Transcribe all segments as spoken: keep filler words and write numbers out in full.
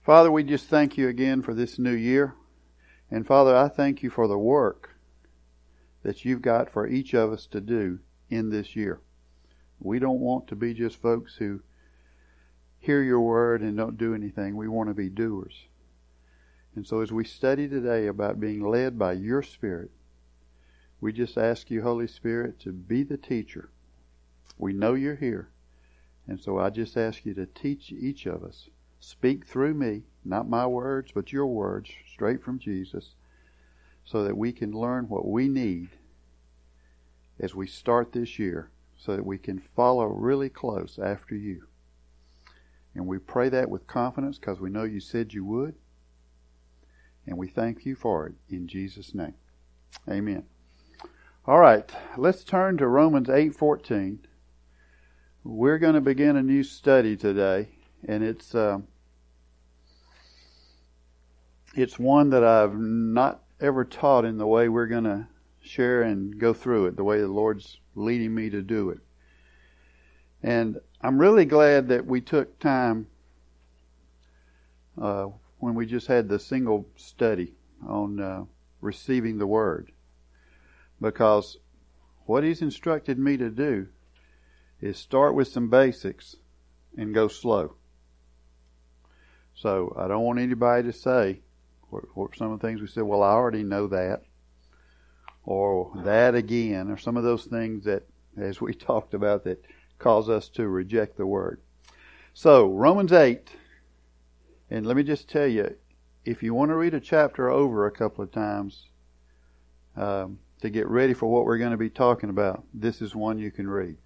Father, we just thank you again for this new year. And Father, I thank you for the work that you've got for each of us to do in this year. We don't want to be just folks who hear your word and don't do anything. We want to be doers. And so as we study today about being led by your Spirit, we just ask you, Holy Spirit, to be the teacher. We know you're here. And so I just ask you to teach each of us. Speak through me, not my words, but your words, straight from Jesus, so that we can learn what we need as we start this year, so that we can follow really close after you. And we pray that with confidence because we know you said you would. And we thank you for it in Jesus' name. Amen. All right, let's turn to Romans eight fourteen. We're going to begin a new study today, and it's uh, it's one that I've not ever taught in the way we're going to share and go through it, the way the Lord's leading me to do it. And I'm really glad that we took time uh, when we just had the single study on uh, receiving the Word. Because what He's instructed me to do is start with some basics and go slow. So I don't want anybody to say, what, what some of the things we said, well, I already know that. Or that again, or some of those things that, as we talked about, that cause us to reject the Word. So, Romans eight, and let me just tell you, if you want to read a chapter over a couple of times um, to get ready for what we're going to be talking about, this is one you can read.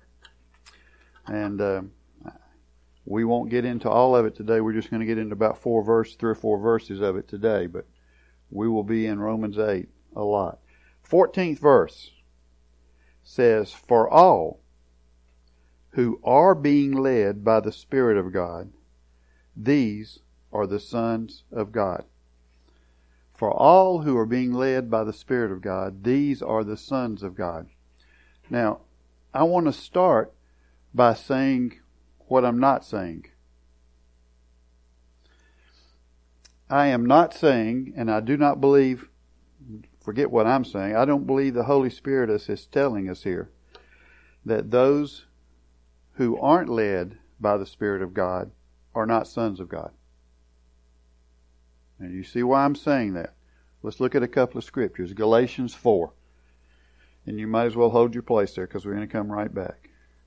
And um, we won't get into all of it today. We're just going to get into about four verses, three or four verses of it today, but we will be in Romans eight a lot. fourteenth verse says, "For all who are being led by the Spirit of God, these are the sons of God." For all who are being led by the Spirit of God, these are the sons of God. Now, I want to start by saying what I'm not saying. I am not saying, and I do not believe, forget what I'm saying, I don't believe the Holy Spirit is telling us here that those who aren't led by the Spirit of God are not sons of God. And you see why I'm saying that. Let's look at a couple of scriptures. Galatians four. And you might as well hold your place there because we're going to come right back.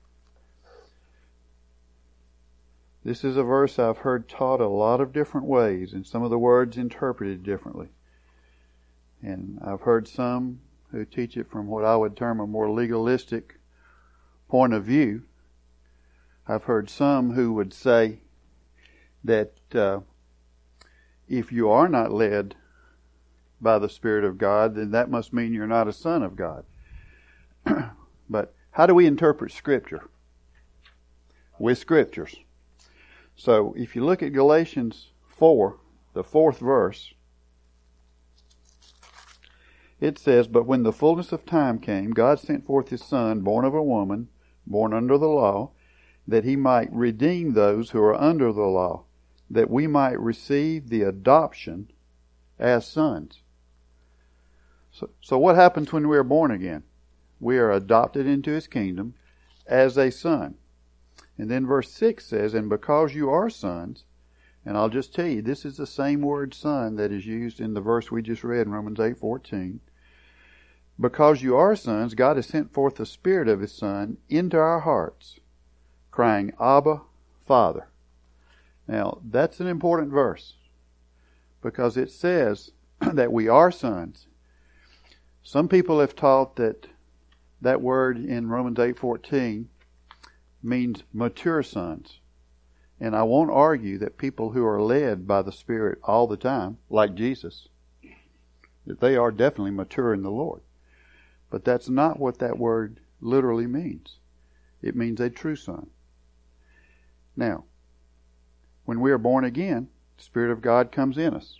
This is a verse I've heard taught a lot of different ways and some of the words interpreted differently. And I've heard some who teach it from what I would term a more legalistic point of view. I've heard some who would say that uh, if you are not led by the Spirit of God, then that must mean you're not a son of God. But how do we interpret Scripture? With Scriptures. So if you look at Galatians four, the fourth verse, it says, "But when the fullness of time came, God sent forth His Son, born of a woman, born under the law, that He might redeem those who are under the law, that we might receive the adoption as sons." So, so what happens when we are born again? We are adopted into His kingdom as a son. And then verse six says, "And because you are sons," and I'll just tell you, this is the same word son that is used in the verse we just read in Romans eight fourteen. "Because you are sons, God has sent forth the Spirit of His Son into our hearts, crying, Abba, Father." Now, that's an important verse because it says that we are sons. Some people have taught that that word in Romans eight fourteen means mature sons. And I won't argue that people who are led by the Spirit all the time, like Jesus, that they are definitely mature in the Lord. But that's not what that word literally means. It means a true son. Now, when we are born again, the Spirit of God comes in us.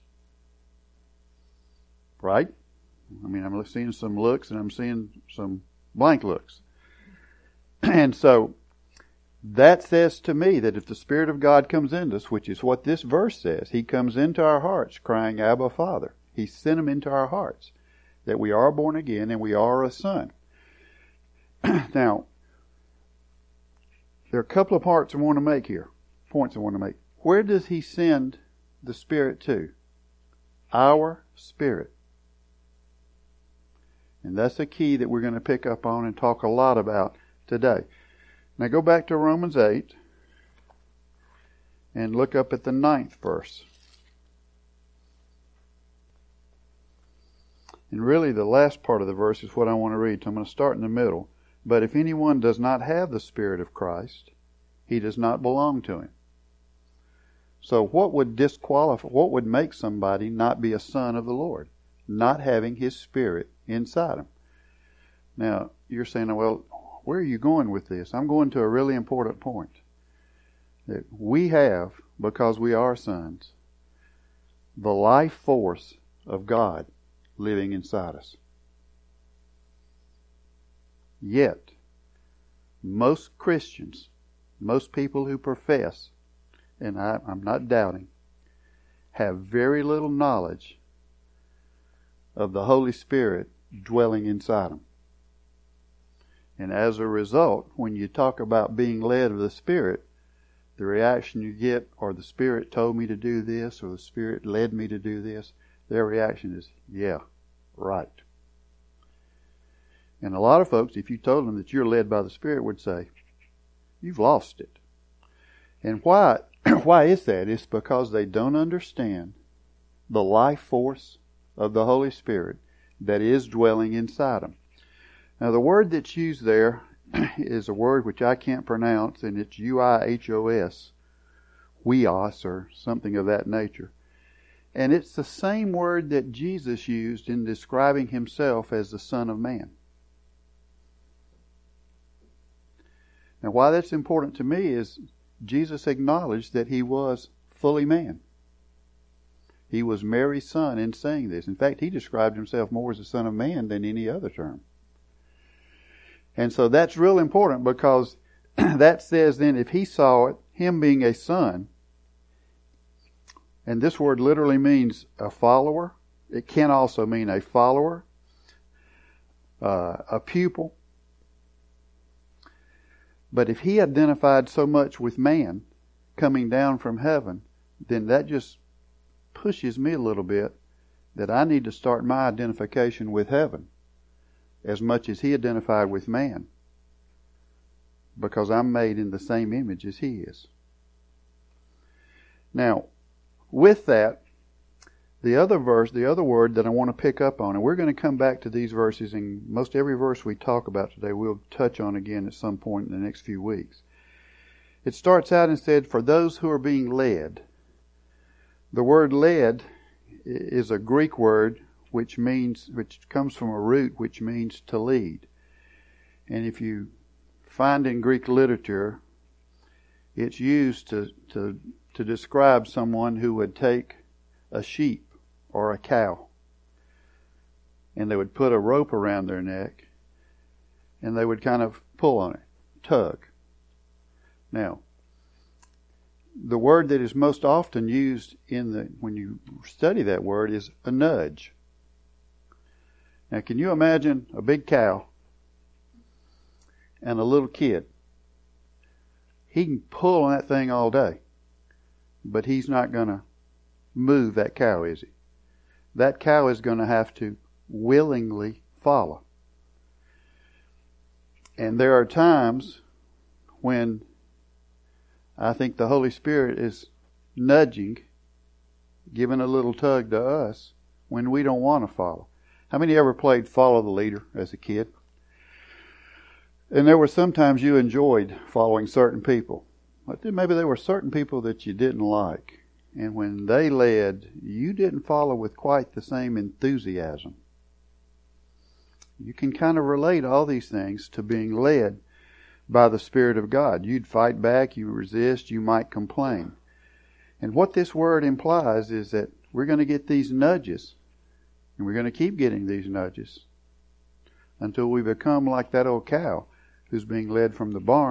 Right? I mean, I'm seeing some looks and I'm seeing some blank looks. And so, That says to me that if the Spirit of God comes into us, which is what this verse says, He comes into our hearts crying, Abba, Father. He sent Him into our hearts, that we are born again and we are a son. Now, there are a couple of parts I want to make here, points I want to make. Where does He send the Spirit to? Our spirit. And that's a key that we're going to pick up on and talk a lot about today. Now go back to Romans eight and look up at the ninth verse. And really the last part of the verse is what I want to read, so I'm going to start in the middle. But if anyone does not have the Spirit of Christ, he does not belong to Him. So what would disqualify, what would make somebody not be a son of the Lord? Not having His Spirit inside them. Now, you're saying, well, where are you going with this? I'm going to a really important point. That we have, because we are sons, the life force of God living inside us. Yet, most Christians, most people who profess, and I, I'm not doubting, have very little knowledge of the Holy Spirit dwelling inside them. And as a result, when you talk about being led of the Spirit, the reaction you get, or the Spirit told me to do this, or the Spirit led me to do this, their reaction is, yeah, right. And a lot of folks, if you told them that you're led by the Spirit, would say, you've lost it. And why, why is that? It's because they don't understand the life force of the Holy Spirit that is dwelling inside them. Now the word that's used there is a word which I can't pronounce, and it's U I H O S, huios, or something of that nature. And it's the same word that Jesus used in describing Himself as the Son of Man. Now why that's important to me is Jesus acknowledged that He was fully man. He was Mary's son in saying this. In fact, He described Himself more as the Son of Man than any other term. And so that's real important, because that says then if He saw it, Him being a son, and this word literally means a follower. It can also mean a follower, uh, a pupil. But if He identified so much with man coming down from heaven, then that just pushes me a little bit that I need to start my identification with heaven as much as He identified with man, because I'm made in the same image as He is. Now, with that, the other verse, the other word that I want to pick up on, and we're going to come back to these verses, and most every verse we talk about today we'll touch on again at some point in the next few weeks. It starts out and said, for those who are being led. The word led is a Greek word which means, which comes from a root which means to lead. And if you find in Greek literature, it's used to, to, to describe someone who would take a sheep or a cow, and they would put a rope around their neck, and they would kind of pull on it, tug. Now, the word that is most often used in the, when you study that word, is a nudge. Now, can you imagine a big cow and a little kid? He can pull on that thing all day, but he's not going to move that cow, is he? That cow is going to have to willingly follow. And there are times when I think the Holy Spirit is nudging, giving a little tug to us when we don't want to follow. How many ever played follow the leader as a kid? And there were sometimes you enjoyed following certain people. But then maybe there were certain people that you didn't like. And when they led, you didn't follow with quite the same enthusiasm. You can kind of relate all these things to being led by the Spirit of God. You'd fight back, you resist, you might complain. And what this word implies is that we're going to get these nudges, and we're going to keep getting these nudges until we become like that old cow who's being led from the barn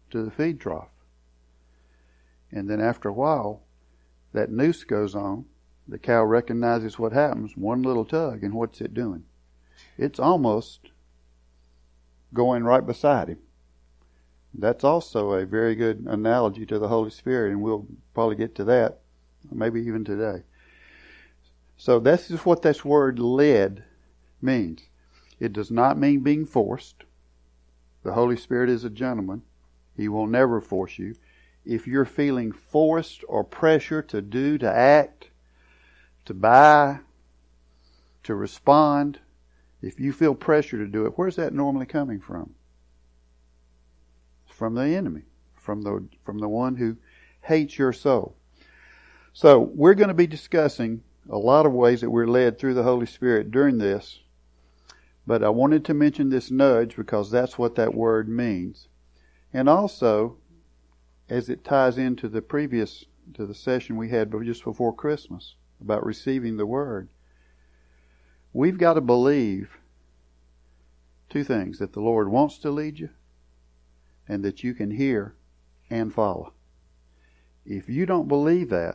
to the feed trough. And then after a while, that noose goes on. The cow recognizes what happens. One little tug, and what's it doing? It's almost going right beside him. That's also a very good analogy to the Holy Spirit, and we'll probably get to that, maybe even today. So this is what this word led means. It does not mean being forced. The Holy Spirit is a gentleman. He will never force you. If you're feeling forced or pressure to do, to act, to buy, to respond, if you feel pressure to do it, where's that normally coming from? It's from the enemy, from the from the one who hates your soul. So we're going to be discussing a lot of ways that we're led through the Holy Spirit during this, but I wanted to mention this nudge because that's what that word means. And also, as it ties into the previous, to the session we had just before Christmas about receiving the Word, we've got to believe two things: that the Lord wants to lead you and that you can hear and follow. If you don't believe that,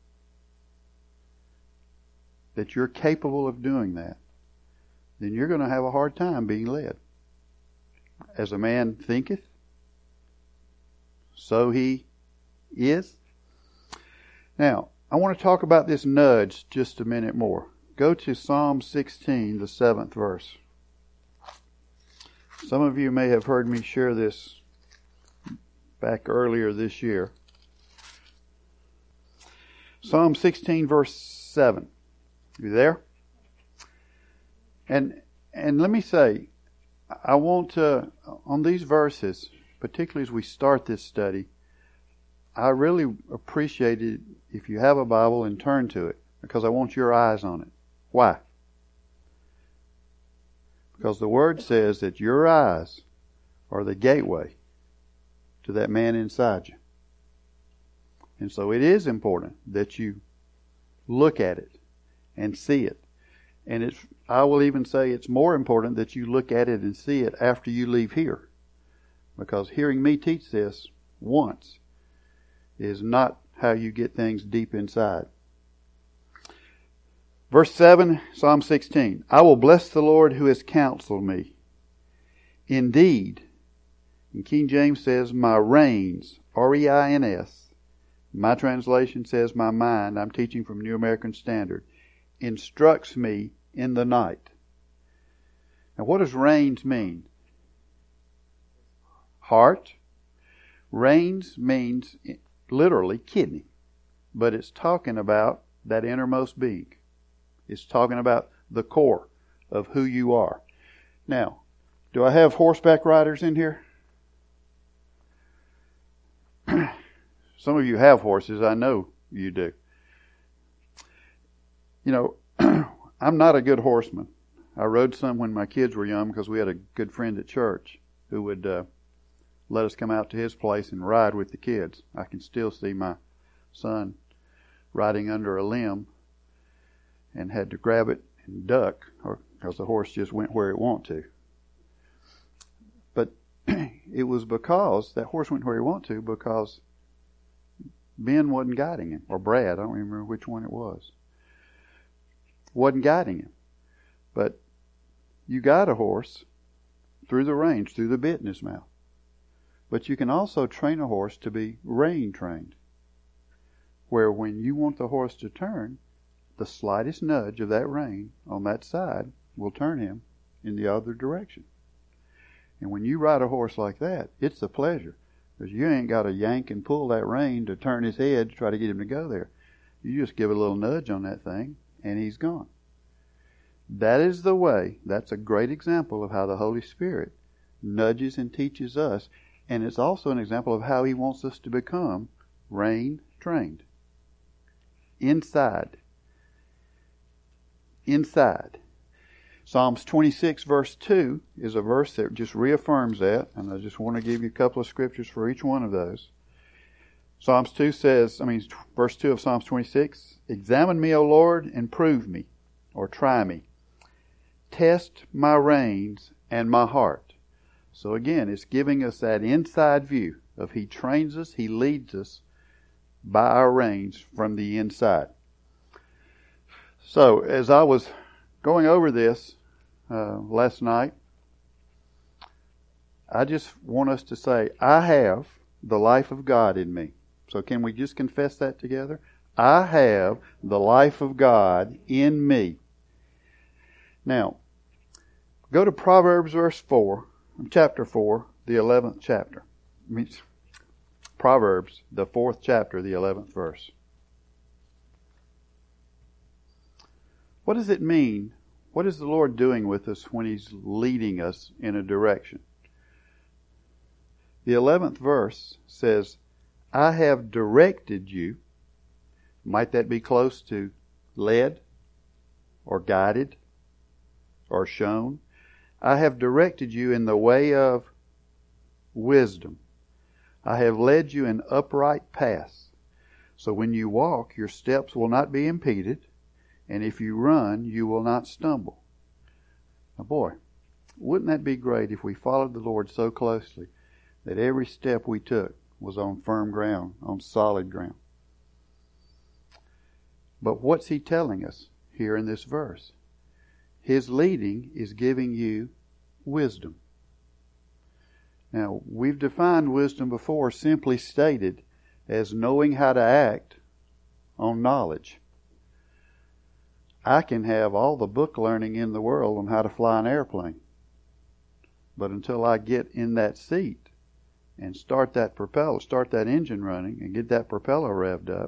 that you're capable of doing that, then you're going to have a hard time being led. As a man thinketh, so he is. Now, I want to talk about this nudge just a minute more. Go to Psalm sixteen, the seventh verse. Some of you may have heard me share this back earlier this year. Psalm sixteen, verse seven. You there? And and let me say, I want to, on these verses, particularly as we start this study, I really appreciate it if you have a Bible and turn to it, because I want your eyes on it. Why? Because the Word says that your eyes are the gateway to that man inside you. And so it is important that you look at it and see it. And it's, I will even say it's more important that you look at it and see it after you leave here. Because hearing me teach this once is not how you get things deep inside. Verse seven, Psalm sixteen. I will bless the Lord who has counseled me. Indeed, and King James says, my reins, R E I N S. My translation says my mind, I'm teaching from New American Standard, instructs me in the night. Now what does reins mean? Heart. Reins means literally kidney, but it's talking about that innermost being. It's talking about the core of who you are. Now, do I have horseback riders in here? Some of you have horses. I know you do. You know, I'm not a good horseman. I rode some when my kids were young because we had a good friend at church who would uh, let us come out to his place and ride with the kids. I can still see my son riding under a limb and had to grab it and duck, or because the horse just went where it wanted to. But it was because that horse went where he wanted to because Ben wasn't guiding him, or Brad, I don't remember which one it was, wasn't guiding him. But you guide a horse through the reins, through the bit in his mouth. But you can also train a horse to be rein trained, where when you want the horse to turn, the slightest nudge of that rein on that side will turn him in the other direction. And when you ride a horse like that, it's a pleasure, because you ain't got to yank and pull that rein to turn his head to try to get him to go there. You just give a little nudge on that thing, and he's gone. That is the way, that's a great example of how the Holy Spirit nudges and teaches us, and it's also an example of how He wants us to become rein trained. Inside. Inside. Psalms twenty-six verse two is a verse that just reaffirms that, and I just want to give you a couple of scriptures for each one of those. Psalms two says, I mean, verse two of Psalms twenty-six, examine me, O Lord, and prove me, or try me. Test my reins and my heart. So again, it's giving us that inside view. of He trains us, He leads us by our reins from the inside. So, as I was going over this uh, last night, I just want us to say, I have the life of God in me. So can we just confess that together? I have the life of God in me. Now, go to Proverbs verse four, chapter four, the eleventh chapter. I mean, Proverbs, the fourth chapter, the eleventh verse. What does it mean? What is the Lord doing with us when He's leading us in a direction? The eleventh verse says, I have directed you. Might that be close to led or guided or shown? I have directed you in the way of wisdom. I have led you in upright paths. So when you walk, your steps will not be impeded, and if you run, you will not stumble. Now boy, wouldn't that be great if we followed the Lord so closely that every step we took was on firm ground, on solid ground. But what's He telling us here in this verse? His leading is giving you wisdom. Now, we've defined wisdom before, simply stated as knowing how to act on knowledge. I can have all the book learning in the world on how to fly an airplane. But until I get in that seat and start that propeller, start that engine running and get that propeller revved up,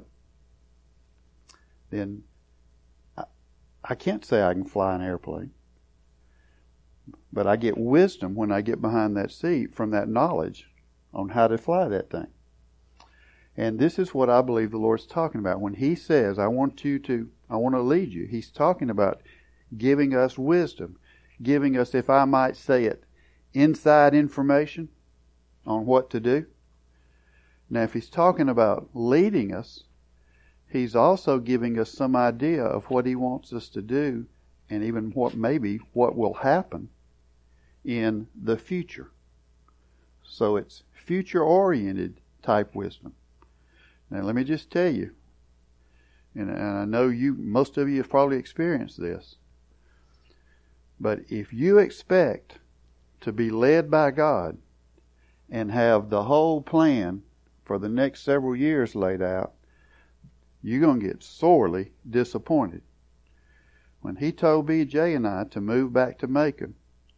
then I, I can't say I can fly an airplane. But I get wisdom when I get behind that seat from that knowledge on how to fly that thing. And this is what I believe the Lord's talking about. When He says, I want you to, I want to lead you, He's talking about giving us wisdom, giving us, if I might say it, inside information on what to do. Now, if He's talking about leading us, He's also giving us some idea of what He wants us to do and even what maybe what will happen in the future. So it's future-oriented type wisdom. Now let me just tell you, and, and I know you, most of you have probably experienced this, but if you expect to be led by God and have the whole plan for the next several years laid out, you're going to get sorely disappointed. When He told B J and I to move back to Macon,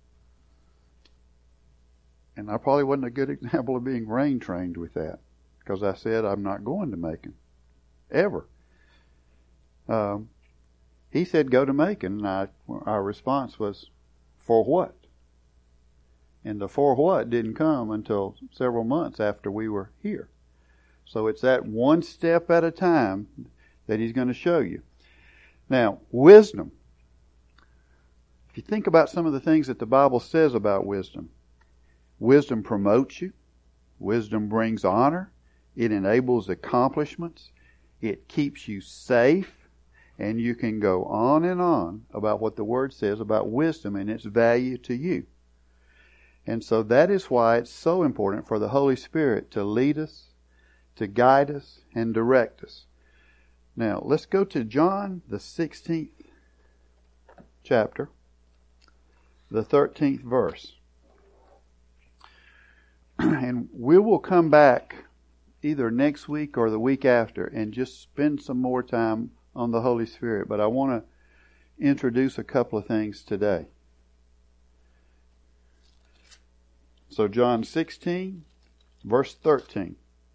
and I probably wasn't a good example of being rain trained with that, because I said I'm not going to Macon, ever. Um, he said go to Macon, and I, our response was, for what? And the for what didn't come until several months after we were here. So it's that one step at a time that He's going to show you. Now, wisdom. If you think about some of the things that the Bible says about wisdom, wisdom promotes you. Wisdom brings honor. It enables accomplishments. It keeps you safe. And you can go on and on about what the Word says about wisdom and its value to you. And so that is why it's so important for the Holy Spirit to lead us, to guide us, and direct us. Now, let's go to John, the sixteenth chapter, the thirteenth verse. And we will come back either next week or the week after and just spend some more time on the Holy Spirit. But I want to introduce a couple of things today. So John sixteen, verse thirteen.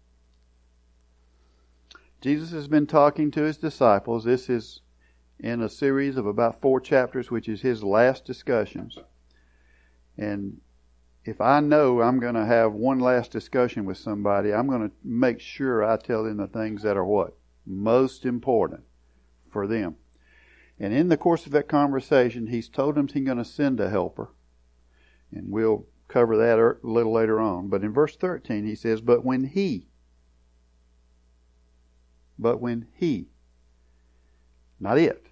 Jesus has been talking to His disciples. This is in a series of about four chapters, which is His last discussions. And if I know I'm going to have one last discussion with somebody, I'm going to make sure I tell them the things that are what? Most important for them. And in the course of that conversation, He's told them He's going to send a helper. And we'll cover that a little later on. But in verse thirteen, He says, But when He, but when He, not it.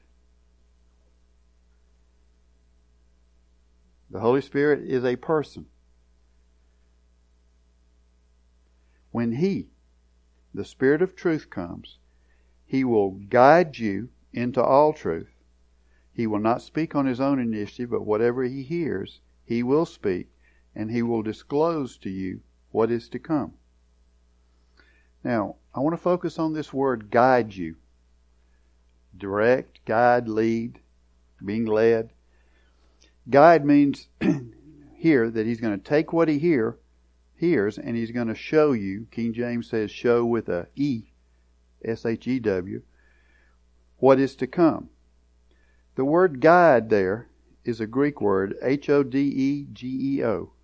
The Holy Spirit is a person. When He, the Spirit of truth, comes, He will guide you into all truth. He will not speak on His own initiative, but whatever He hears, He will speak, and He will disclose to you what is to come. Now, I want to focus on this word, guide you. Direct, guide, lead, being led. Guide means here that He's going to take what He hear, hears and He's going to show you, King James says show with a E, S H E W, what is to come. The word guide there is a Greek word, H O D E G E O.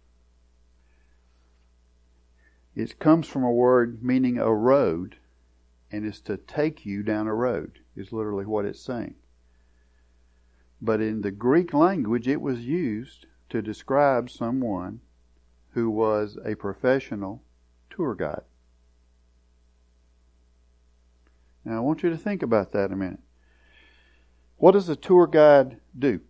It comes from a word meaning a road, and is to take you down a road, is literally what it's saying. But in the Greek language, it was used to describe someone who was a professional tour guide. Now, I want you to think about that a minute. What does a tour guide do?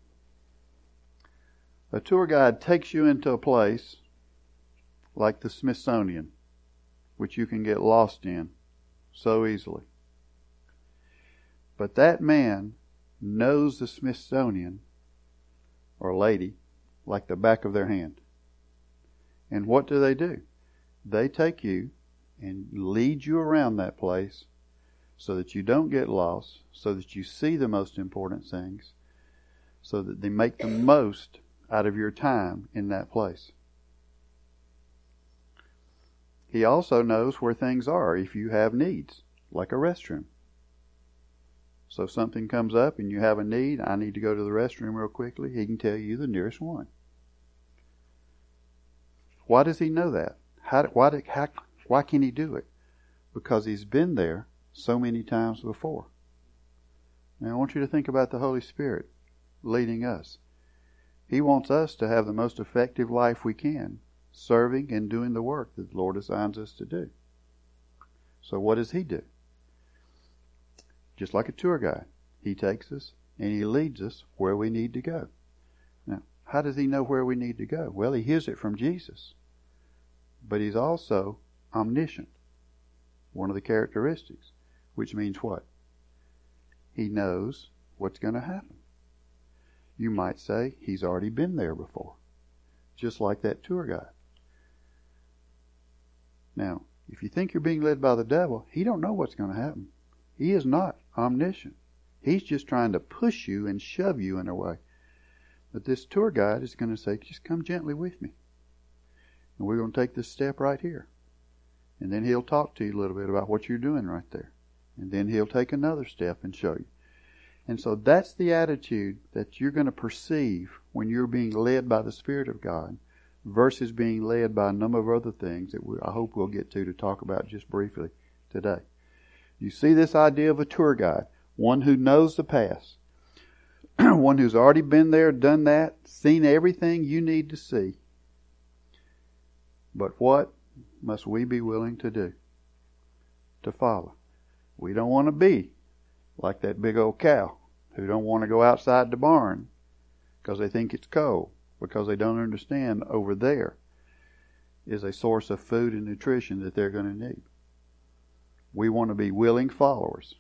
A tour guide takes you into a place like the Smithsonian, which you can get lost in so easily. But that man knows the Smithsonian, or lady, like the back of their hand. And what do they do? They take you and lead you around that place so that you don't get lost, so that you see the most important things, so that they make the most out of your time in that place. He also knows where things are if you have needs, like a restroom. So if something comes up and you have a need, I need to go to the restroom real quickly, he can tell you the nearest one. Why does he know that? How, why, how, why can he do it? Because he's been there so many times before. Now I want you to think about the Holy Spirit leading us. He wants us to have the most effective life we can, serving and doing the work that the Lord assigns us to do. So what does He do? Just like a tour guide, He takes us and He leads us where we need to go. Now, how does He know where we need to go? Well, He hears it from Jesus. But He's also omniscient, one of the characteristics, which means what? He knows what's going to happen. You might say He's already been there before, just like that tour guide. Now, if you think you're being led by the devil, he don't know what's going to happen. He is not omniscient. He's just trying to push you and shove you in a way. But this tour guide is going to say, just come gently with me. And we're going to take this step right here. And then he'll talk to you a little bit about what you're doing right there. And then he'll take another step and show you. And so that's the attitude that you're going to perceive when you're being led by the Spirit of God versus being led by a number of other things that we, I hope we'll get to to talk about just briefly today. You see this idea of a tour guide, one who knows the past, one who's already been there, done that, seen everything you need to see. But what must we be willing to do? To follow. We don't want to be like that big old cow who don't want to go outside the barn because they think it's cold, because they don't understand over there is a source of food and nutrition that they're going to need. We want to be willing followers.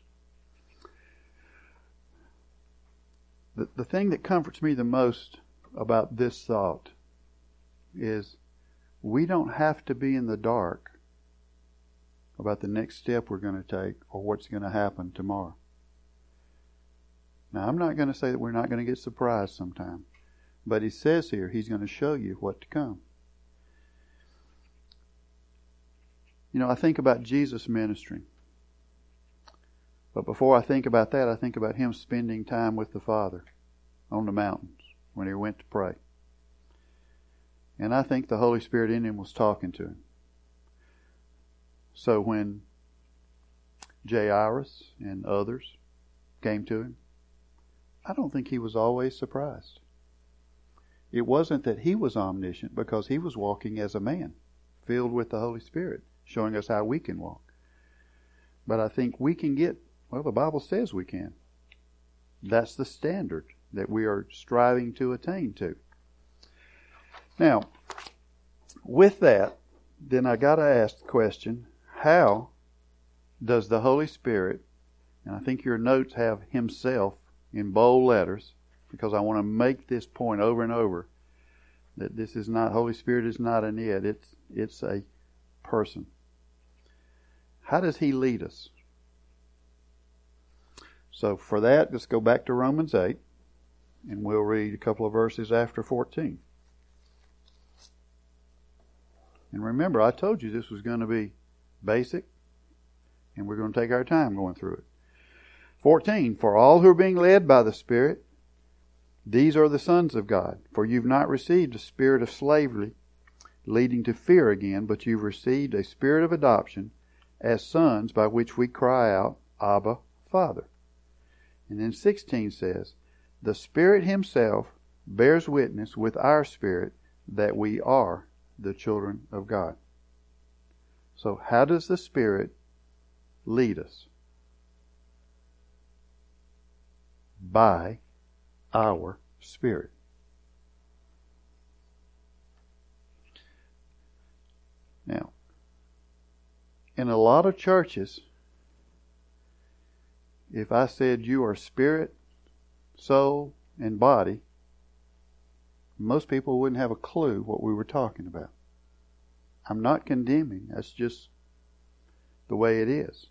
The, the thing that comforts me the most about this thought is we don't have to be in the dark about the next step we're going to take or what's going to happen tomorrow. Now, I'm not going to say that we're not going to get surprised sometime. But he says here, he's going to show you what to come. You know, I think about Jesus' ministry. But before I think about that, I think about him spending time with the Father on the mountains when he went to pray. And I think the Holy Spirit in him was talking to him. So when Jairus and others came to him, I don't think he was always surprised. It wasn't that he was omniscient, because he was walking as a man, filled with the Holy Spirit, showing us how we can walk. But I think we can get, well, the Bible says we can. That's the standard that we are striving to attain to. Now, with that, then I got to ask the question, how does the Holy Spirit, and I think your notes have Himself in bold letters, because I want to make this point over and over, that this is not, Holy Spirit is not an it, it's, it's a person. How does He lead us? So for that, let's go back to Romans eight, and we'll read a couple of verses after fourteen. And remember, I told you this was going to be basic, and we're going to take our time going through it. fourteen, for all who are being led by the Spirit, these are the sons of God. For you've not received a spirit of slavery leading to fear again, but you've received a spirit of adoption as sons, by which we cry out, Abba, Father. And then sixteen says, the Spirit Himself bears witness with our spirit that we are the children of God. So how does the Spirit lead us? By our spirit. Now, in a lot of churches, if I said you are spirit, soul, and body, most people wouldn't have a clue what we were talking about. I'm not condemning. That's just the way it is.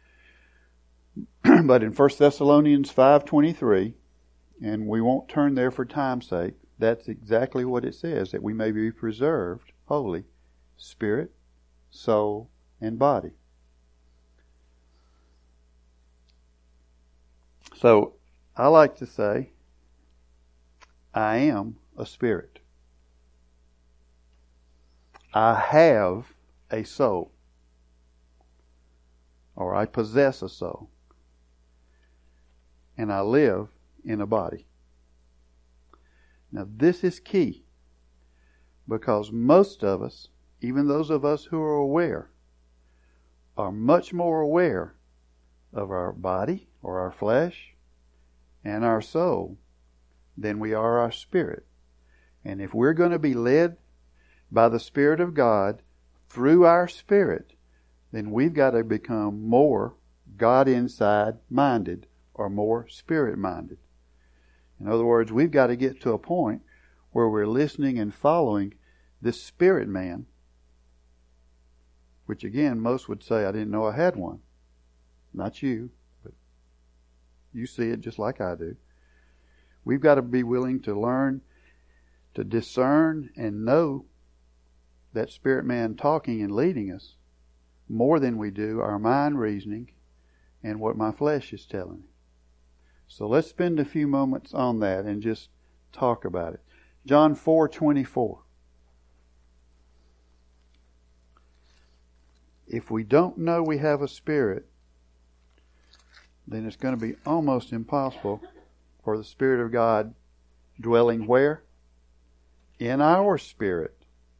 But in First Thessalonians five twenty-three, and we won't turn there for time's sake, that's exactly what it says, that we may be preserved holy, spirit, soul, and body. So, I like to say, I am a spirit. I have a soul. Or I possess a soul. And I live in a body. Now this is key, because most of us, even those of us who are aware, are much more aware of our body or our flesh and our soul than we are our spirit. And if we're going to be led by the Spirit of God through our spirit, then we've got to become more God inside minded or more spirit minded. In other words, we've got to get to a point where we're listening and following this spirit man, which again, most would say, I didn't know I had one. Not you, but you see it just like I do. We've got to be willing to learn to discern and know that spirit man talking and leading us more than we do our mind reasoning and what my flesh is telling me. So let's spend a few moments on that and just talk about it. John four twenty-four. If we don't know we have a spirit, then it's going to be almost impossible for the Spirit of God dwelling where? In our spirit.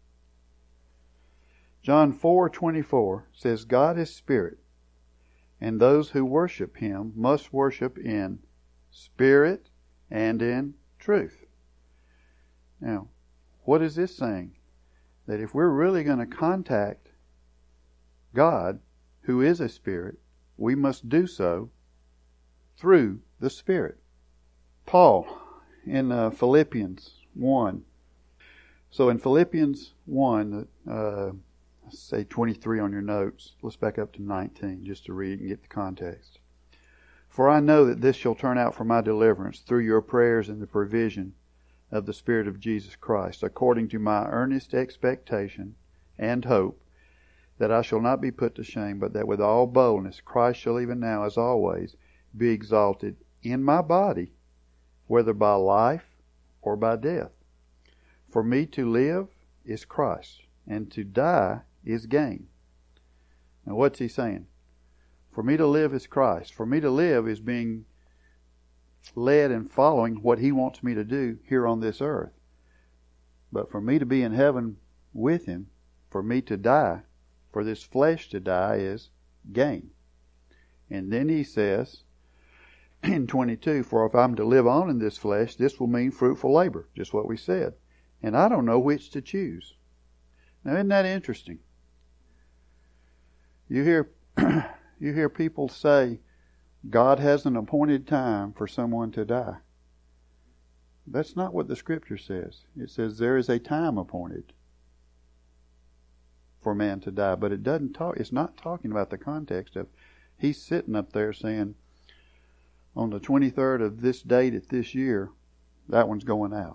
John four twenty-four says, God is spirit, and those who worship Him must worship in spirit and in truth. Now, what is this saying? That if we're really going to contact God, who is a spirit, we must do so through the Spirit. Paul, in uh, Philippians one. So in Philippians one, uh, let's say twenty-three on your notes. Let's back up to nineteen just to read and get the context. For I know that this shall turn out for my deliverance through your prayers and the provision of the Spirit of Jesus Christ, according to my earnest expectation and hope, that I shall not be put to shame, but that with all boldness Christ shall even now, as always, be exalted in my body, whether by life or by death. For me to live is Christ, and to die is gain. Now what's he saying? For me to live is Christ. For me to live is being led and following what He wants me to do here on this earth. But for me to be in heaven with Him, for me to die, for this flesh to die, is gain. And then he says in twenty-two, for if I'm to live on in this flesh, this will mean fruitful labor, just what we said. And I don't know which to choose. Now isn't that interesting? You hear, you hear people say, God has an appointed time for someone to die. That's not what the Scripture says. It says there is a time appointed for man to die, but it doesn't talk. It's not talking about the context of he's sitting up there saying, on the twenty-third of this date at this year, that one's going out.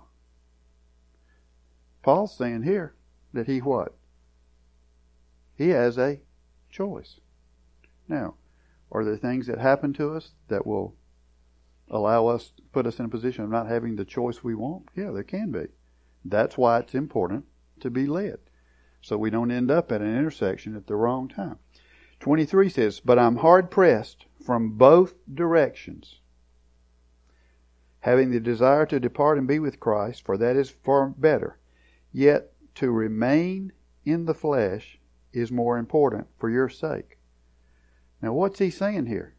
Paul's saying here that he what? He has a choice. Now, are there things that happen to us that will allow us, put us in a position of not having the choice we want? Yeah, there can be. That's why it's important to be led, so we don't end up at an intersection at the wrong time. twenty-three says, but I'm hard pressed from both directions, having the desire to depart and be with Christ, for that is far better. Yet to remain in the flesh is more important for your sake. Now what's he saying here?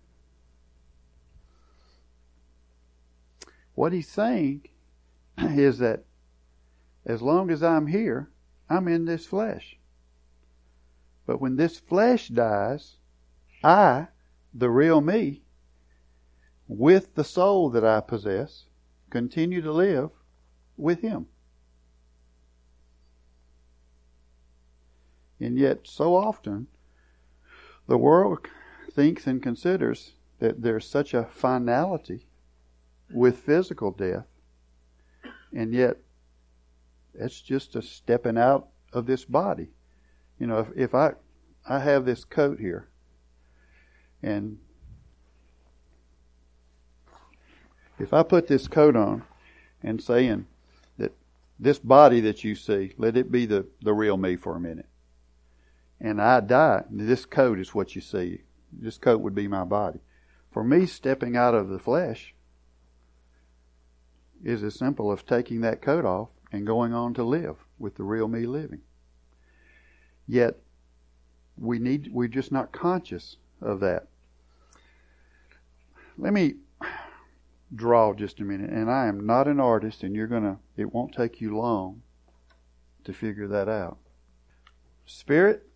What he's saying is that as long as I'm here, I'm in this flesh. But when this flesh dies, I, the real me, with the soul that I possess, continue to live with him. And yet, so often, the world thinks and considers that there's such a finality with physical death, and yet it's just a stepping out of this body. You know, if, if I I have this coat here, and if I put this coat on and saying that this body that you see, let it be the, the real me for a minute, and I die, this coat is what you see. This coat would be my body. For me, stepping out of the flesh is as simple as taking that coat off and going on to live with the real me living. Yet, we need, we're just not conscious of that. Let me draw just a minute. And I am not an artist, and you're gonna, it won't take you long to figure that out. Spirit,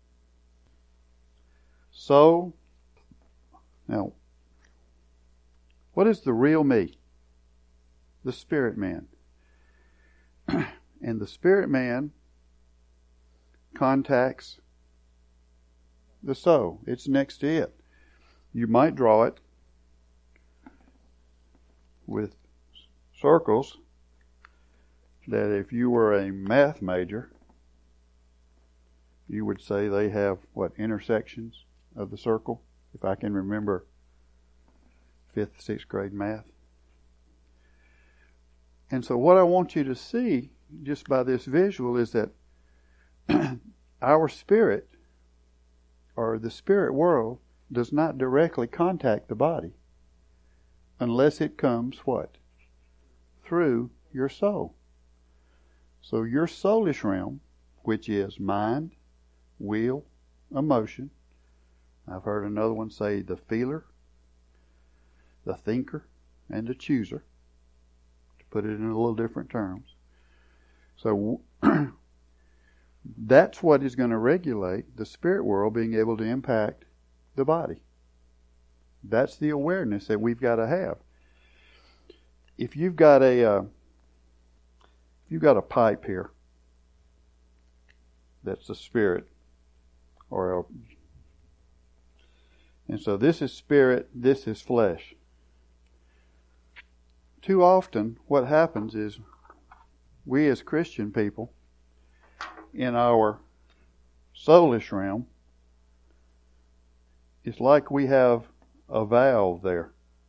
soul. Now, what is the real me? The spirit man. And the spirit man contacts the soul. It's next to it. You might draw it with circles that if you were a math major, you would say they have, what, intersections of the circle, if I can remember fifth, sixth grade math. And so what I want you to see just by this visual is that our spirit, or the spirit world, does not directly contact the body unless it comes what? Through your soul. So your soulish realm, which is mind, will, emotion. I've heard another one say the feeler, the thinker, and the chooser, to put it in a little different terms. So that's what is going to regulate the spirit world being able to impact the body. That's the awareness that we've got to have. If you've got a uh, if you've got a pipe here, that's the spirit, or a, and so this is spirit, this is flesh. Too often, what happens is we as Christian people, in our soulish realm, it's like we have a valve there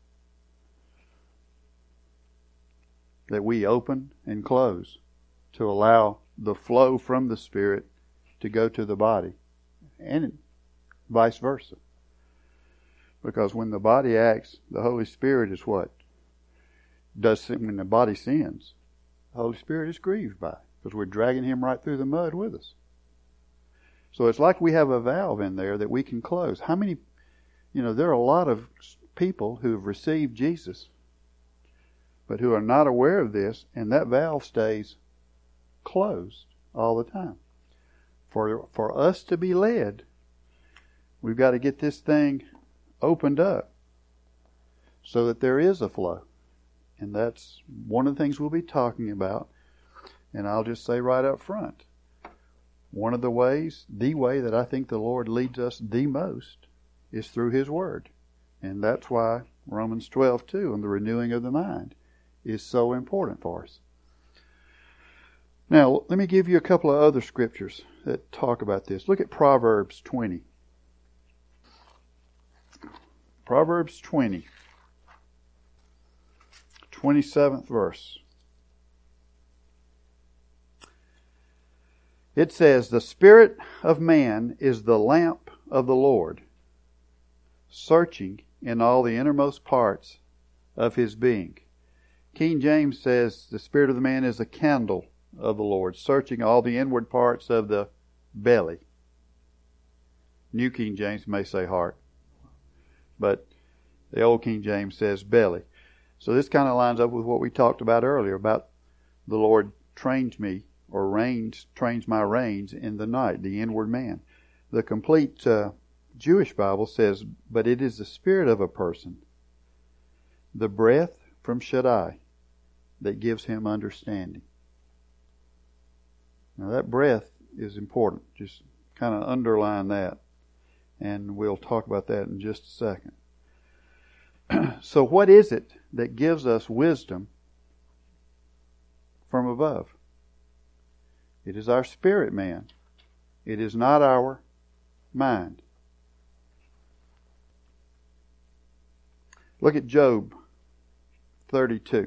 that we open and close to allow the flow from the spirit to go to the body, and vice versa. Because when the body acts, the Holy Spirit is what? Does when the body sins, the Holy Spirit is grieved by it, because we're dragging Him right through the mud with us. So it's like we have a valve in there that we can close. How many, you know, there are a lot of people who have received Jesus, but who are not aware of this, and that valve stays closed all the time. For for us to be led, We've got to get this thing opened up so that there is a flow. And that's one of the things we'll be talking about. And I'll just say right up front, one of the ways, the way that I think the Lord leads us the most is through His Word. And that's why Romans twelve two and the renewing of the mind is so important for us. Now, let me give you a couple of other scriptures that talk about this. Look at Proverbs twenty. Proverbs twenty. twenty-seventh verse. It says, "The spirit of man is the lamp of the Lord, searching in all the innermost parts of his being." King James says, "The spirit of the man is a candle of the Lord, searching all the inward parts of the belly." New King James may say heart, but the old King James says belly. So this kind of lines up with what we talked about earlier about the Lord trains me, or reins, trains my reins in the night, the inward man. The complete uh, Jewish Bible says, "But it is the spirit of a person, the breath from Shaddai, that gives him understanding." Now that breath is important. Just kind of underline that. And we'll talk about that in just a second. So what is it that gives us wisdom from above? It is our spirit man. It is not our mind. Look at Job thirty-two.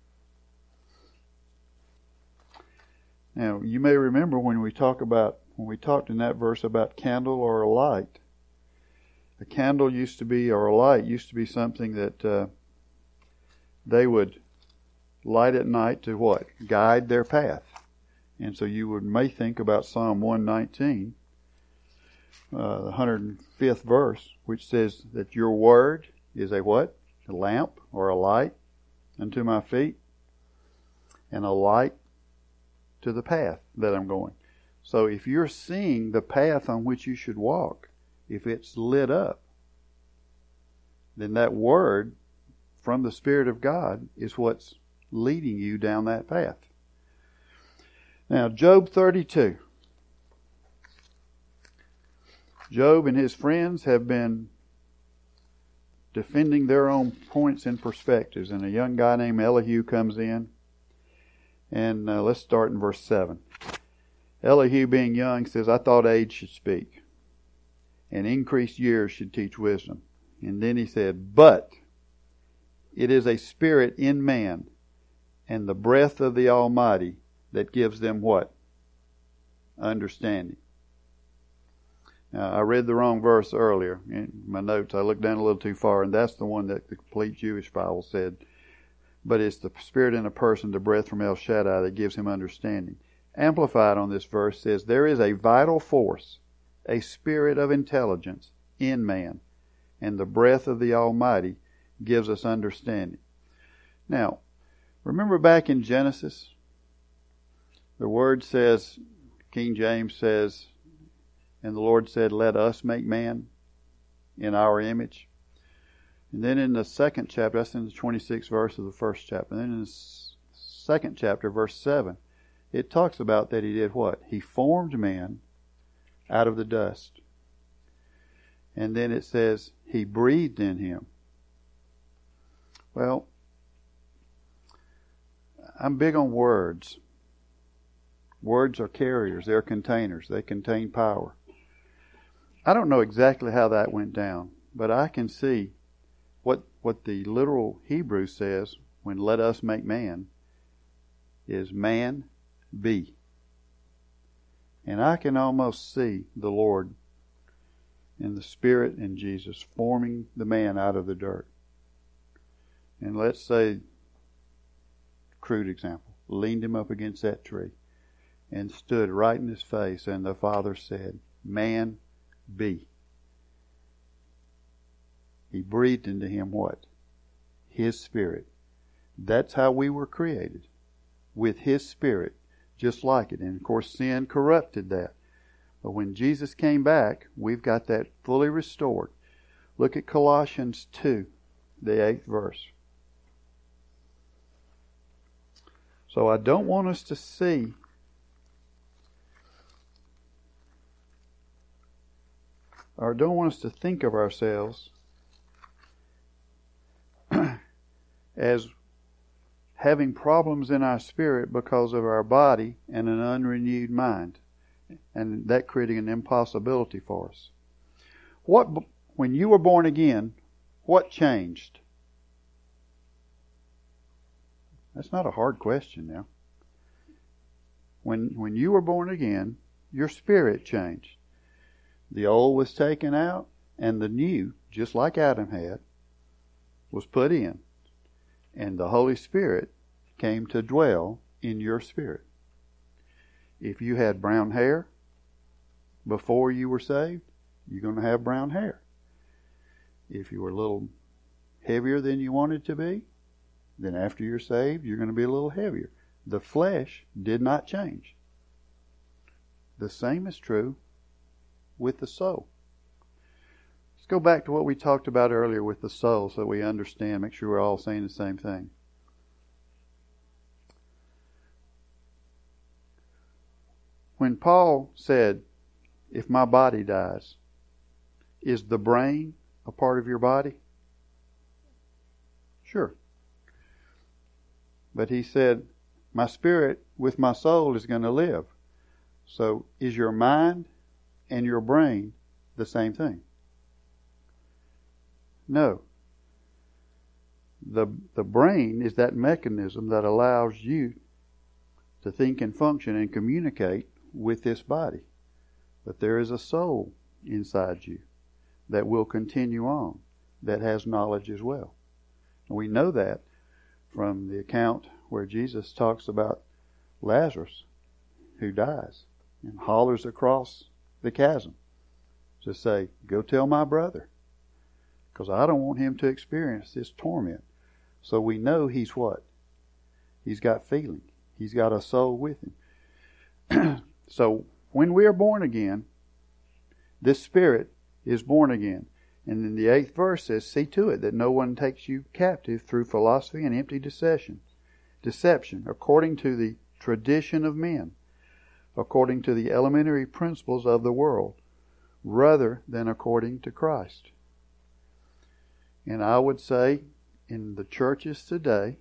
Now, you may remember when we talk about when we talked in that verse about candle or a light. A candle used to be, or a light used to be something that uh, they would light at night to what? Guide their path. And so you would may think about Psalm one nineteen, uh, the one hundred fifth verse, which says that your word is a what? A lamp or a light unto my feet, and a light to the path that I'm going. So if you're seeing the path on which you should walk, if it's lit up, then that word from the Spirit of God is what's leading you down that path. Now, Job thirty-two. Job and his friends have been defending their own points and perspectives, and a young guy named Elihu comes in. And uh, let's start in verse seven. Elihu, being young, says, "I thought age should speak, and increased years should teach wisdom." And then he said, "But it is a spirit in man, and the breath of the Almighty that gives them" what? Understanding. Now, I read the wrong verse earlier in my notes. I looked down a little too far, and that's the one that the complete Jewish Bible said. But it's the spirit in a person, the breath from El Shaddai, that gives him understanding. Amplified on this verse says, there is a vital force, a spirit of intelligence in man, and the breath of the Almighty gives us understanding. Now, remember back in Genesis, the word says, King James says, "And the Lord said, let us make man in our image." And then in the second chapter, that's in the twenty-sixth verse of the first chapter. And then in the second chapter, verse seven, it talks about that he did what? He formed man out of the dust. And then it says, he breathed in him. Well, I'm big on words. Words are carriers. They're containers. They contain power. I don't know exactly how that went down, but I can see what what the literal Hebrew says when "let us make man" is man be. And I can almost see the Lord in the Spirit and Jesus forming the man out of the dirt. And let's say, crude example, leaned him up against that tree and stood right in his face, and the Father said, "Man be." He breathed into him what? His Spirit. That's how we were created. With His Spirit. Just like it. And of course sin corrupted that. But when Jesus came back, we've got that fully restored. Look at Colossians two, the eighth verse. So I don't want us to see or don't want us to think of ourselves as having problems in our spirit because of our body and an unrenewed mind, and that creating an impossibility for us. What, when you were born again, what changed? That's not a hard question now. When, when you were born again, your spirit changed. The old was taken out, and the new, just like Adam had, was put in. And the Holy Spirit came to dwell in your spirit. If you had brown hair before you were saved, you're going to have brown hair. If you were a little heavier than you wanted to be, then after you're saved, you're going to be a little heavier. The flesh did not change. The same is true with the soul. Let's go back to what we talked about earlier with the soul so we understand, make sure we're all saying the same thing. When Paul said, if my body dies, is the brain a part of your body? Sure. But he said, my spirit with my soul is going to live. So is your mind and your brain the same thing? No. The, the brain is that mechanism that allows you to think and function and communicate with this body. But there is a soul inside you that will continue on, that has knowledge as well. And we know that from the account where Jesus talks about Lazarus, who dies and hollers across the chasm to say, go tell my brother, because I don't want him to experience this torment. So we know he's what? He's got feeling. He's got a soul with him. So when we are born again, this spirit is born again. And then the eighth verse says, see to it that no one takes you captive through philosophy and empty deception, deception, according to the tradition of men, according to the elementary principles of the world, rather than according to Christ. And I would say in the churches today,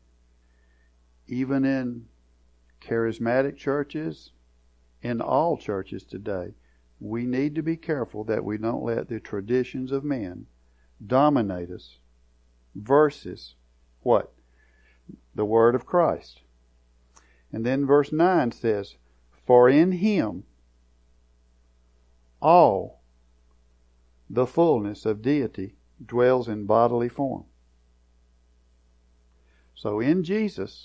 even in charismatic churches, in all churches today, we need to be careful that we don't let the traditions of men dominate us versus what? The Word of Christ. And then verse nine says, for in Him all the fullness of deity dwells in bodily form. So in Jesus,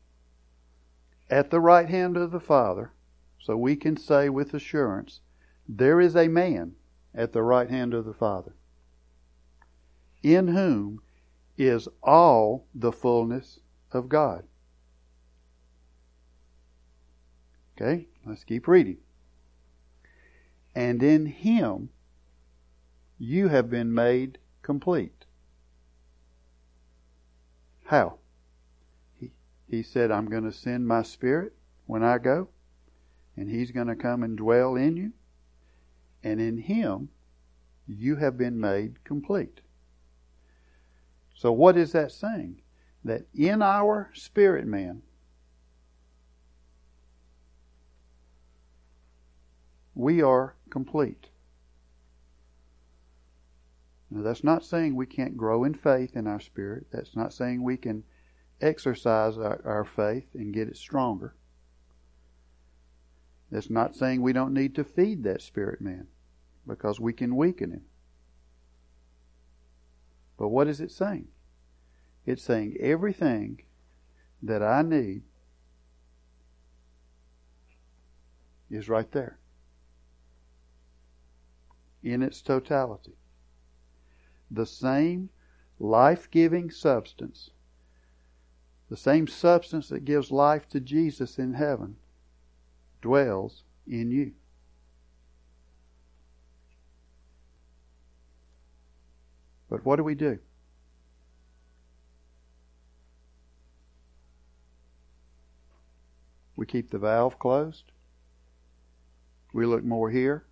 at the right hand of the Father, so we can say with assurance, there is a man at the right hand of the Father, in whom is all the fullness of God. Okay, let's keep reading. And in Him you have been made complete. How? He, he said, I'm going to send my Spirit when I go, and He's going to come and dwell in you. And in Him, you have been made complete. So what is that saying? That in our spirit man, we are complete. Now that's not saying we can't grow in faith in our spirit. That's not saying we can exercise our, our faith and get it stronger. That's not saying we don't need to feed that spirit man, because we can weaken him. But what is it saying? It's saying everything that I need is right there in its totality. The same life-giving substance, the same substance that gives life to Jesus in heaven, dwells in you. But what do we do? We keep the valve closed. We look more here.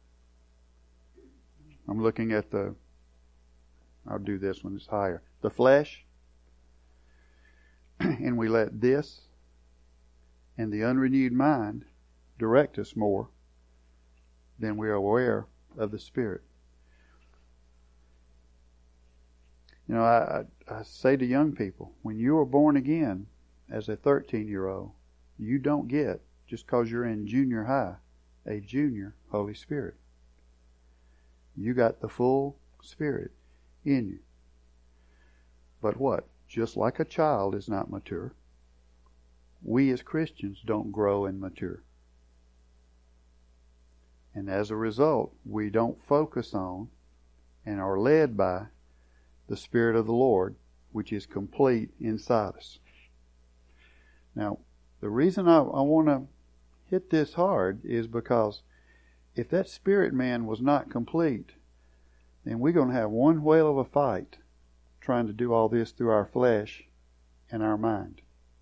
I'm looking at the, I'll do this one, it's higher. The flesh. And we let this and the unrenewed mind direct us more than we are aware of the Spirit. You know, I, I, I say to young people, when you are born again as a thirteen-year-old, you don't get, just because you're in junior high, a junior Holy Spirit. You got the full Spirit in you. But what? Just like a child is not mature, we as Christians don't grow and mature. And as a result, we don't focus on and are led by the Spirit of the Lord, which is complete inside us. Now, the reason I, I want to hit this hard is because if that spirit man was not complete, then we're going to have one whale of a fight trying to do all this through our flesh and our mind.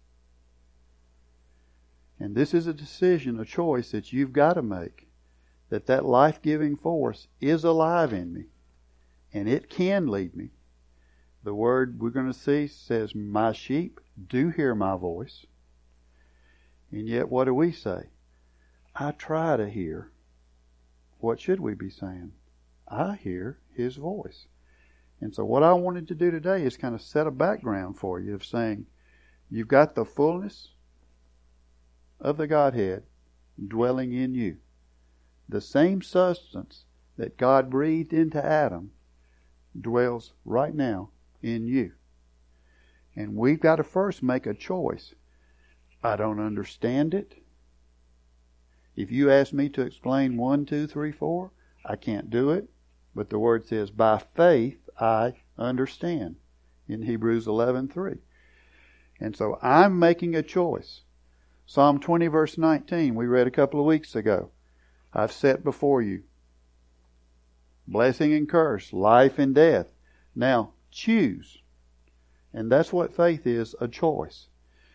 And this is a decision, a choice that you've got to make, that that life-giving force is alive in me, and it can lead me. The word we're going to see says, my sheep do hear my voice. And yet what do we say? I try to hear. What should we be saying? I hear His voice. And so what I wanted to do today is kind of set a background for you of saying, you've got the fullness of the Godhead dwelling in you. The same substance that God breathed into Adam dwells right now in you. And we've got to first make a choice. I don't understand it. If you ask me to explain one, two, three, four, I can't do it. But the Word says, by faith I understand, in Hebrews eleven three. And so I'm making a choice. Psalm twenty verse nineteen, we read a couple of weeks ago. I've set before you blessing and curse, life and death. Now choose. And that's what faith is, a choice.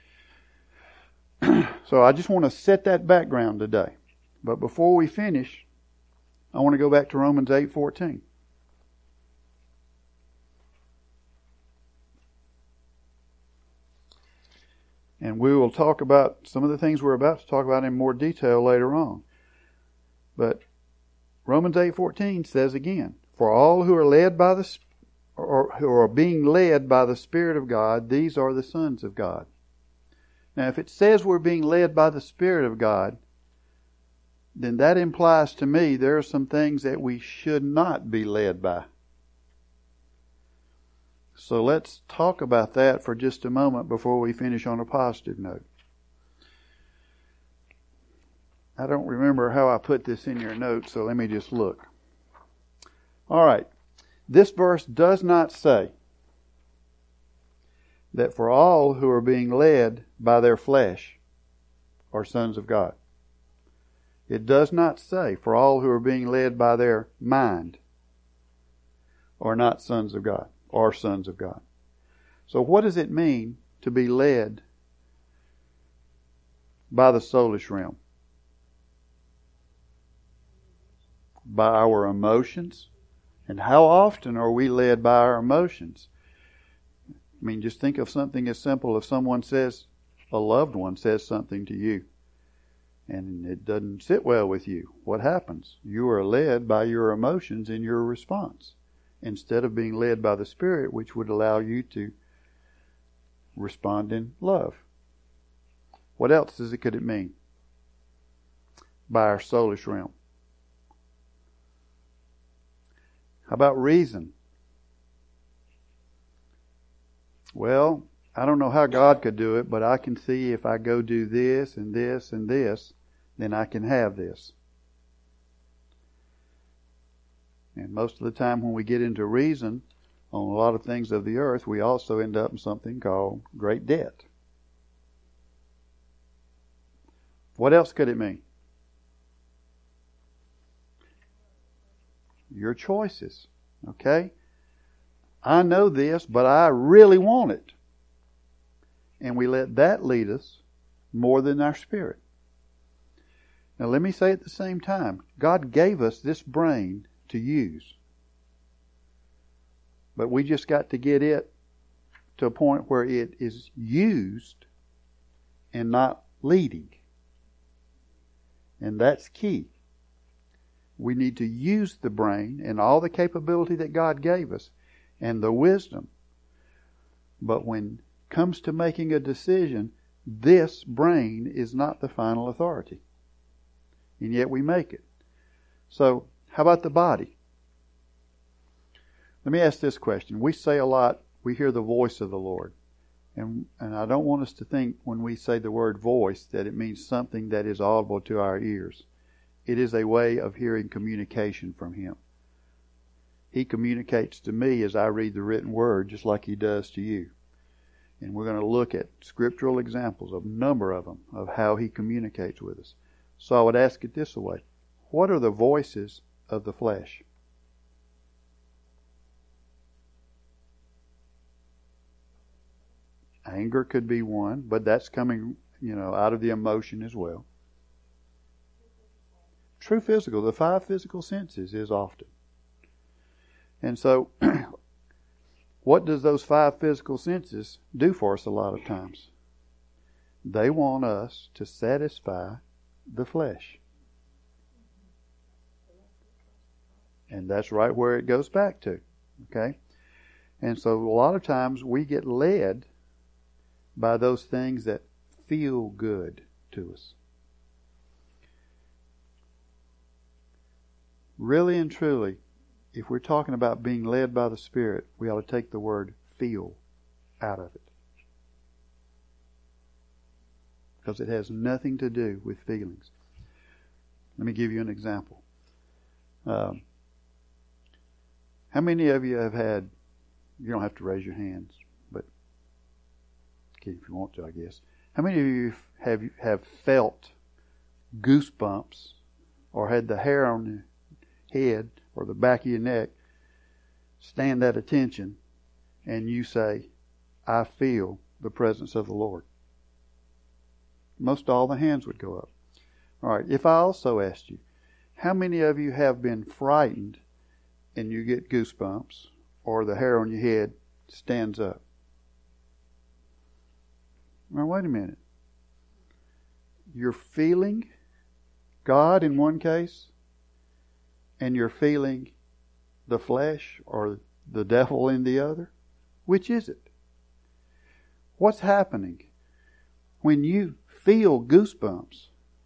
So I just want to set that background today. But before we finish, I want to go back to Romans eight fourteen. And we will talk about some of the things we're about to talk about in more detail later on. But Romans eight fourteen says again, for all who are led by the or who are being led by the Spirit of God, these are the sons of God. Now, if it says we're being led by the Spirit of God, then that implies to me there are some things that we should not be led by. So let's talk about that for just a moment before we finish on a positive note. I don't remember how I put this in your notes, so let me just look. All right. This verse does not say that for all who are being led by their flesh are sons of God. It does not say for all who are being led by their mind are not sons of God, are sons of God. So what does it mean to be led by the soulish realm? By our emotions. And how often are we led by our emotions? I mean, just think of something as simple as someone says, a loved one says something to you, and it doesn't sit well with you. What happens? You are led by your emotions in your response, instead of being led by the Spirit, which would allow you to respond in love. What else does it, could it mean? By our soulish realm. How about reason? Well, I don't know how God could do it, but I can see if I go do this and this and this, then I can have this. And most of the time when we get into reason on a lot of things of the earth, we also end up in something called great debt. What else could it mean? Your choices. Okay? I know this, but I really want it. And we let that lead us more than our spirit. Now let me say at the same time, God gave us this brain to use. But we just got to get it to a point where it is used and not leading. And that's key. We need to use the brain and all the capability that God gave us and the wisdom. But when it comes to making a decision, this brain is not the final authority. And yet we make it. So, how about the body? Let me ask this question. We say a lot, we hear the voice of the Lord. And, and I don't want us to think when we say the word voice that it means something that is audible to our ears. It is a way of hearing communication from Him. He communicates to me as I read the written word just like He does to you. And we're going to look at scriptural examples, a number of them, of how He communicates with us. So I would ask it this way. What are the voices of the flesh? Anger could be one, but that's coming, you know, out of the emotion as well. True physical, the five physical senses is often. And so, what does those five physical senses do for us a lot of times? They want us to satisfy the flesh. And that's right where it goes back to. Okay? And so a lot of times we get led by those things that feel good to us. Really and truly, if we're talking about being led by the Spirit, we ought to take the word feel out of it. Because it has nothing to do with feelings. Let me give you an example. Um, how many of you have had, you don't have to raise your hands, but okay, if you want to, I guess. How many of you have have felt goosebumps or had the hair on your head or the back of your neck stand at attention and you say, I feel the presence of the Lord? Most all the hands would go up. All right, if I also asked you, how many of you have been frightened and you get goosebumps or the hair on your head stands up? Now, wait a minute. You're feeling God in one case, and you're feeling the flesh or the devil in the other? Which is it? What's happening when you feel goosebumps?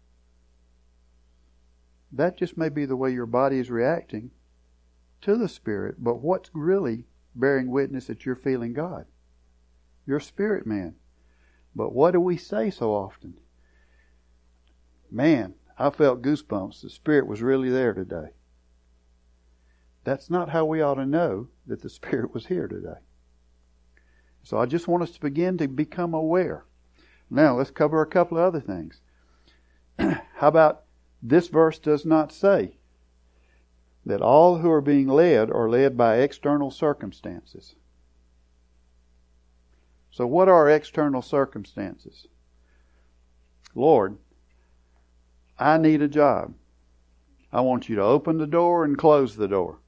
That just may be the way your body is reacting to the Spirit, but what's really bearing witness that you're feeling God? Your spirit man. But what do we say so often? Man, I felt goosebumps. The Spirit was really there today. That's not how we ought to know that the Spirit was here today. So I just want us to begin to become aware. Now, let's cover a couple of other things. How about this verse does not say that all who are being led are led by external circumstances. So what are external circumstances? Lord, I need a job. I want you to open the door and close the door.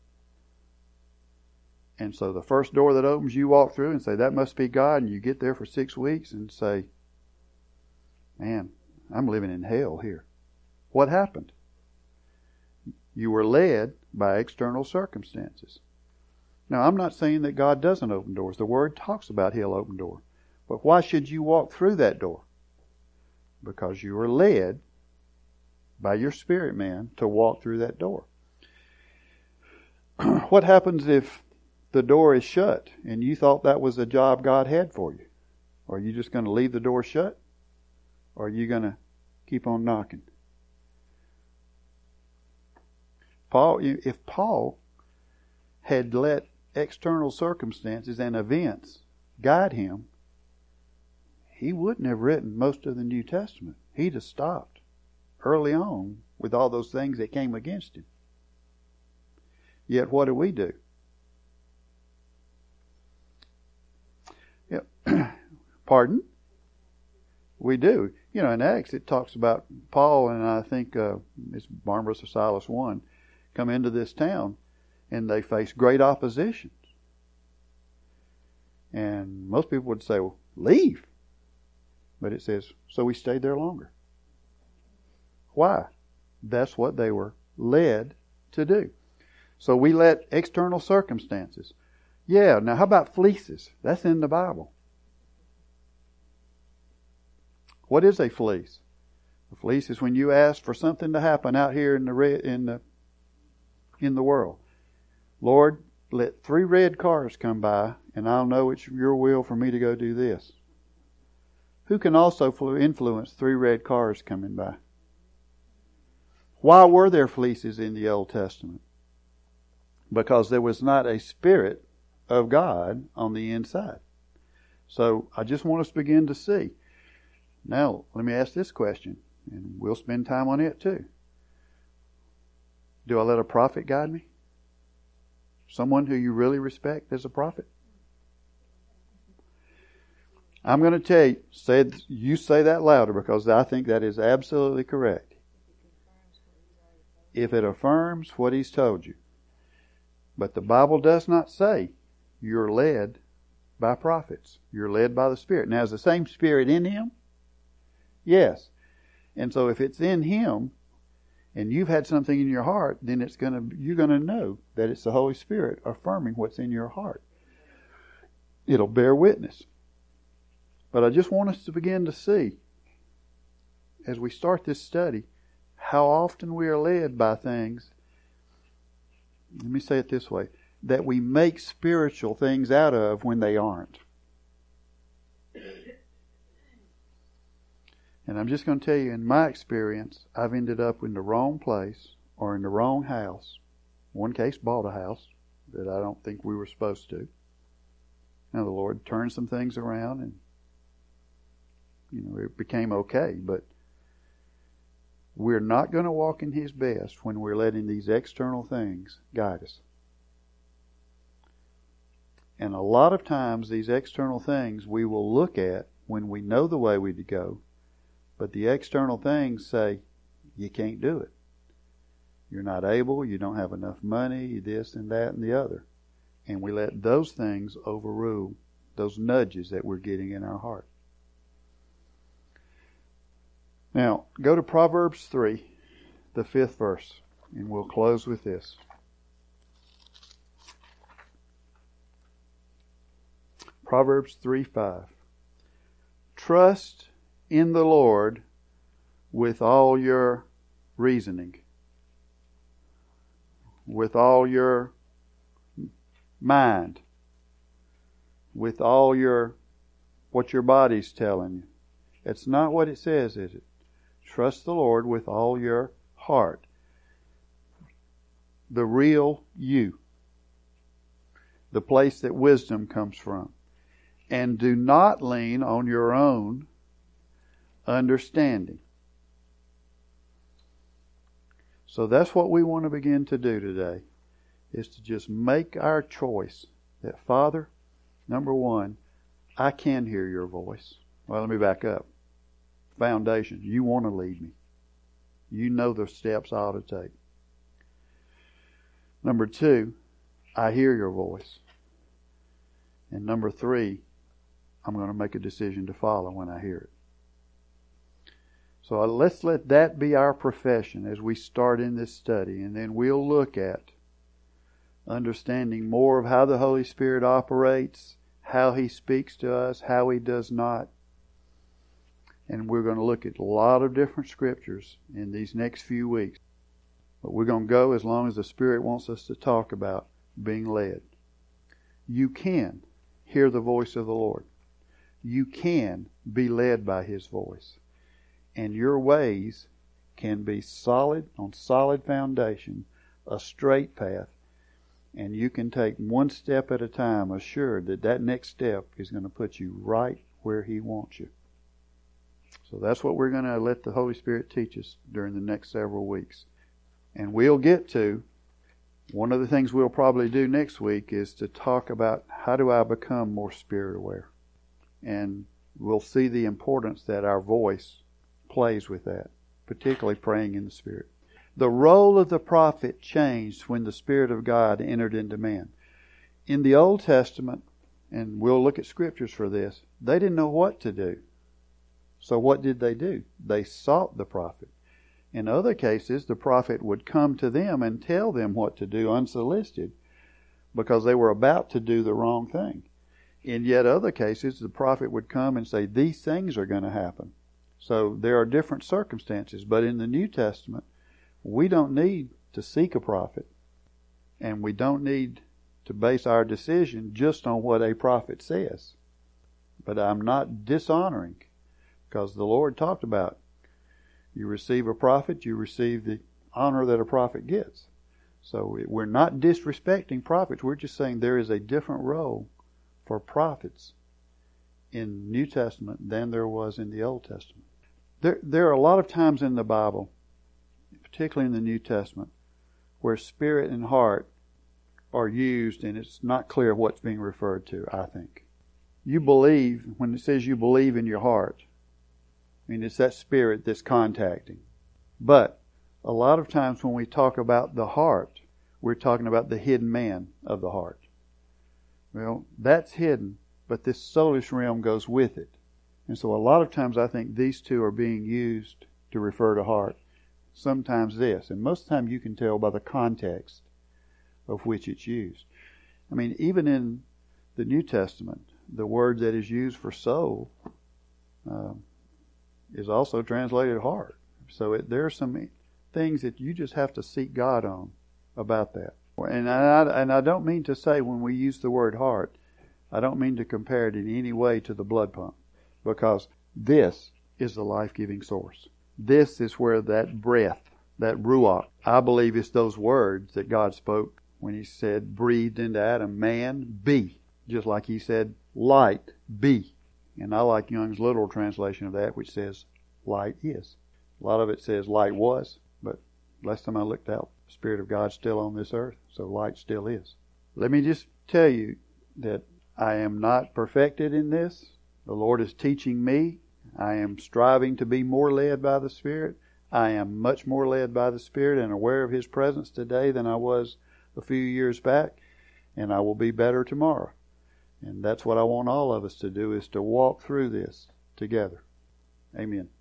And so the first door that opens, you walk through and say, that must be God. And you get there for six weeks and say, man, I'm living in hell here. What happened? You were led by external circumstances. Now, I'm not saying that God doesn't open doors. The Word talks about He'll open doors. But why should you walk through that door? Because you were led by your spirit man to walk through that door. What happens if the door is shut and you thought that was a job God had for you? Are you just going to leave the door shut? Or are you going to keep on knocking? Paul, if Paul had let external circumstances and events guide him, he wouldn't have written most of the New Testament. He'd have stopped early on with all those things that came against him. Yet what do we do? Pardon? We do. You know, in Acts it talks about Paul and I think uh, it's Barnabas or Silas one come into this town and they face great opposition. And most people would say, well, leave. But it says, so we stayed there longer. Why? That's what they were led to do. So we let external circumstances. Yeah, now how about fleeces? That's in the Bible. What is a fleece? A fleece is when you ask for something to happen out here in the red, in the in the world. Lord, let three red cars come by, and I'll know it's your will for me to go do this. Who can also influence three red cars coming by? Why were there fleeces in the Old Testament? Because there was not a Spirit of God on the inside. So I just want us to begin to see. Now, let me ask this question, and we'll spend time on it too. Do I let a prophet guide me? Someone who you really respect as a prophet? I'm going to tell you, say, you say that louder because I think that is absolutely correct. If it affirms what He's told you. But the Bible does not say you're led by prophets. You're led by the Spirit. Now, is the same Spirit in Him? Yes. And so if it's in Him and you've had something in your heart, then it's going to you're going to know that it's the Holy Spirit affirming what's in your heart. It'll bear witness. But I just want us to begin to see, as we start this study, how often we are led by things, let me say it this way, that we make spiritual things out of when they aren't. And I'm just going to tell you, in my experience, I've ended up in the wrong place or in the wrong house. One case, bought a house that I don't think we were supposed to. Now the Lord turned some things around and, you know, it became okay. But we're not going to walk in His best when we're letting these external things guide us. And a lot of times these external things we will look at when we know the way we to go. But the external things say, you can't do it. You're not able, you don't have enough money, this and that and the other. And we let those things overrule those nudges that we're getting in our heart. Now, go to Proverbs three, the fifth verse, and we'll close with this. Proverbs three five. Trust in the Lord with all your reasoning, with all your mind, with all your what your body's telling you. It's not what it says, is it? Trust the Lord with all your heart. The real you. The place that wisdom comes from. And do not lean on your own understanding. So that's what we want to begin to do today, is to just make our choice that, Father, number one, I can hear your voice. Well, let me back up. Foundation, you want to lead me. You know the steps I ought to take. Number two, I hear your voice. And number three, I'm going to make a decision to follow when I hear it. So let's let that be our profession as we start in this study. And then we'll look at understanding more of how the Holy Spirit operates, how He speaks to us, how He does not. And we're going to look at a lot of different scriptures in these next few weeks. But we're going to go as long as the Spirit wants us to talk about being led. You can hear the voice of the Lord. You can be led by His voice. And your ways can be solid, on solid foundation, a straight path. And you can take one step at a time, assured that that next step is going to put you right where He wants you. So that's what we're going to let the Holy Spirit teach us during the next several weeks. And we'll get to, one of the things we'll probably do next week is to talk about how do I become more Spirit aware. And we'll see the importance that our voice plays with that, particularly praying in the Spirit. The role of the prophet changed when the Spirit of God entered into man. In the Old Testament, and we'll look at scriptures for this, they didn't know what to do. So what did they do? They sought the prophet. In other cases, the prophet would come to them and tell them what to do unsolicited because they were about to do the wrong thing. In yet other cases, the prophet would come and say, these things are going to happen. So there are different circumstances. But in the New Testament, we don't need to seek a prophet. And we don't need to base our decision just on what a prophet says. But I'm not dishonoring, because the Lord talked about, you receive a prophet, you receive the honor that a prophet gets. So we're not disrespecting prophets. We're just saying there is a different role for prophets in the New Testament than there was in the Old Testament. There, there are a lot of times in the Bible, particularly in the New Testament, where spirit and heart are used and it's not clear what's being referred to, I think. You believe, when it says you believe in your heart, I mean, it's that spirit that's contacting. But a lot of times when we talk about the heart, we're talking about the hidden man of the heart. Well, that's hidden, but this soulish realm goes with it. And so a lot of times I think these two are being used to refer to heart. Sometimes this. And most of the time you can tell by the context of which it's used. I mean, even in the New Testament, the word that is used for soul uh, is also translated heart. So it, there are some things that you just have to seek God on about that. And I, and I don't mean to say when we use the word heart, I don't mean to compare it in any way to the blood pump, because this is the life-giving source. This is where that breath, that ruach, I believe it's those words that God spoke when He said, breathed into Adam, man, be. Just like He said, light, be. And I like Young's literal translation of that, which says, light is. A lot of it says light was, but last time I looked out, the Spirit of God's still on this earth, so light still is. Let me just tell you that I am not perfected in this. The Lord is teaching me. I am striving to be more led by the Spirit. I am much more led by the Spirit and aware of His presence today than I was a few years back, and I will be better tomorrow. And that's what I want all of us to do, is to walk through this together. Amen.